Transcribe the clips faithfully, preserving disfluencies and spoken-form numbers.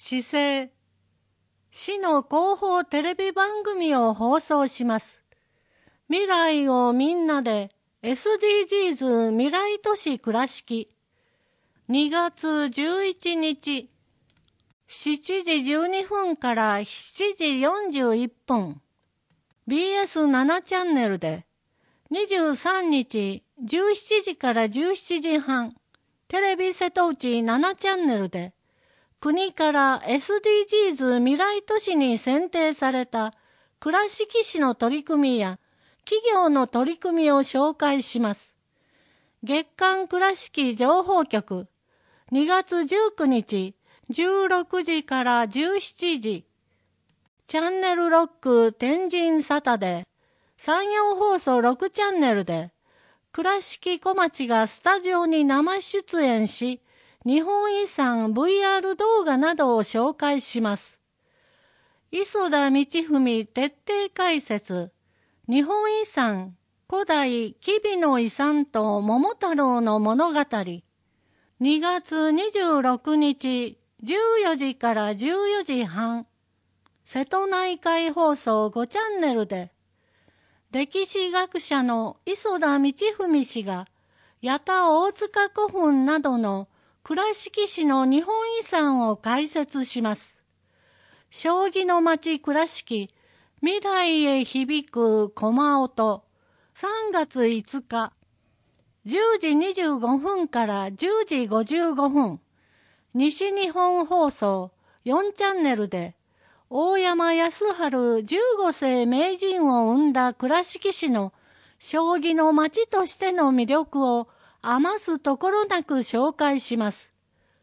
市政、市の広報テレビ番組を放送します。未来をみんなで エスディージーズ 未来都市倉敷。にがつじゅういちにち、しちじじゅうにふんからしちじよんじゅういっぷん。ビーエスなな チャンネルで、にじゅうさんにちじゅうしちじからじゅうしちじはん、テレビ瀬戸内ななチャンネルで、国から エスディージーズ 未来都市に選定された倉敷市の取り組みや企業の取り組みを紹介します。月刊倉敷情報局、にがつじゅうくにちじゅうろくじからじゅうしちじ、チャンネルロック天神サタデー、山陽放送ろくチャンネルで、倉敷小町がスタジオに生出演し、日本遺産 ブイアール 動画などを紹介します。磯田道文徹底解説、日本遺産古代吉備の遺産と桃太郎の物語、にがつにじゅうろくにちじゅうよじからじゅうよじはん、瀬戸内海放送ごチャンネルで、歴史学者の磯田道文氏が、八田大塚古墳などの倉敷市の日本遺産を解説します。将棋の町倉敷、未来へ響く駒音、さんがついつか、じゅうじにじゅうごふんからじゅうじごじゅうごふん、西日本放送よんチャンネルで、大山康晴じゅうごせい名人を生んだ倉敷市の将棋の町としての魅力を余すところなく紹介します。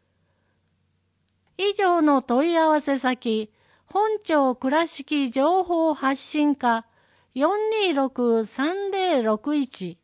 以上の問い合わせ先、本庁倉敷情報発信課 よんにーろくさんぜろろくいち